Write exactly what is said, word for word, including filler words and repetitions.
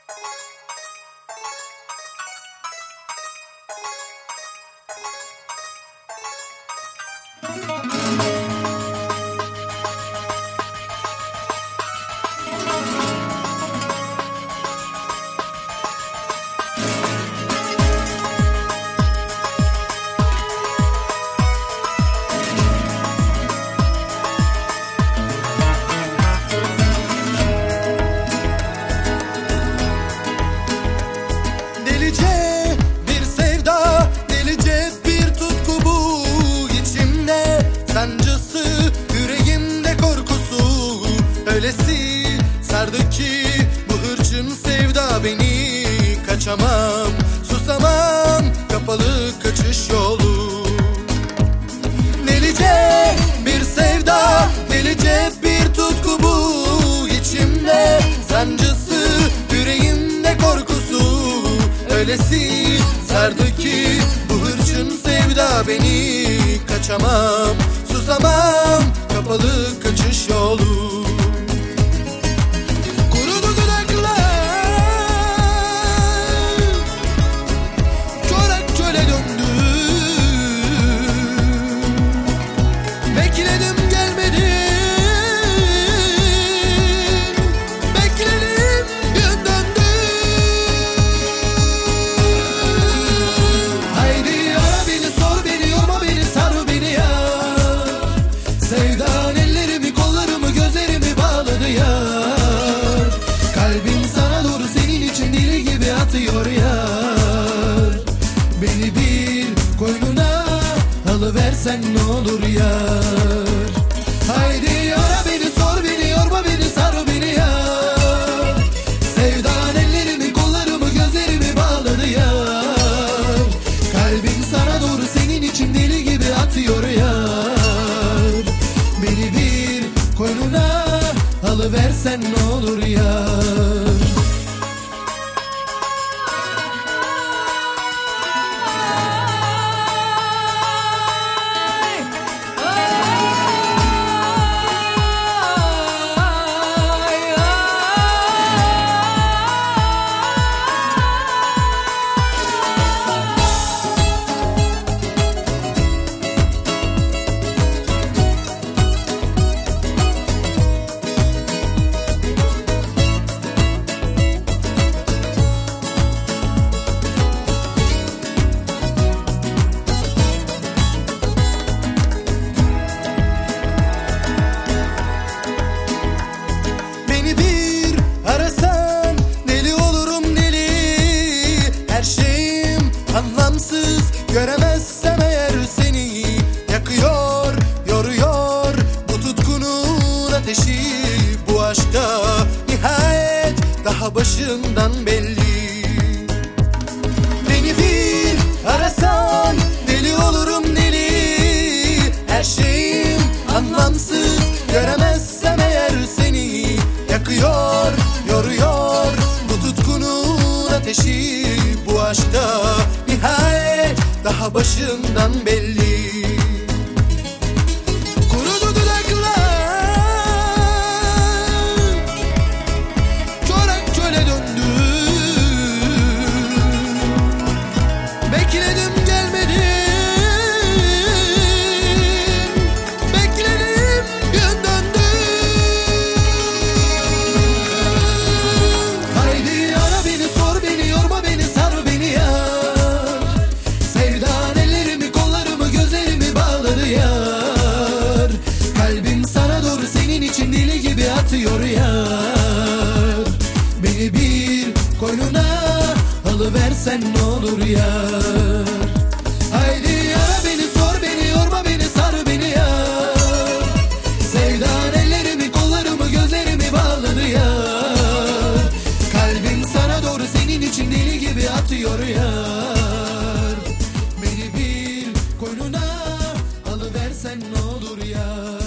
Sardı ki bu hırçın sevda beni, kaçamam, susamam, kapalı kaçış yolu. Delice bir sevda, delice bir tutku bu içimde, sancısı yüreğimde korkusu, öylesi sardı ki bu hırçın sevda beni, kaçamam, susamam, kapalı kaçış yolu. Sevdan ellerimi, kollarımı, gözlerimi bağladı yar. Kalbim sana doğru senin için deli gibi atıyor yar. Beni bir koynuna alıversen ne olur yar. Haydi ara beni, sor beni, yorma beni, sar beni yar. Sevdan ellerimi, kollarımı, gözlerimi bağladı yar. Kalbim sana doğru senin için deli gibi atıyor yar. Beni bir koynuna alıversen ne olur yar. Anlamsız göremezsem eğer seni, yakıyor, yoruyor bu tutkunun ateşi. Bu aşkta nihayet daha başından belli. Beni bir arasan deli olurum deli. Her şeyim anlamsız göremezsem eğer seni, yakıyor, yoruyor bu tutkunun ateşi. Bu aşkta nihayet daha başından belli. Kurudu dudaklar, çorak çöle döndü. Bekledim gelmedin, bekledim gün döndü. Haydi ara beni, sor beni, yorma beni, sar beni yar. Sevdan ellerimi, kollarımı, gözlerimi bağladı yar. Kalbim sana doğru senin için deli gibi atıyor yar. Beni bir koynuna alıversen ne olur yar. Haydi ara beni, sor beni, yorma beni, sar beni yar. Sevdan ellerimi, kollarımı, gözlerimi bağladı yar. Kalbim sana doğru senin için deli gibi atıyor yar. Beni bir koynuna alıversen ne olur yar.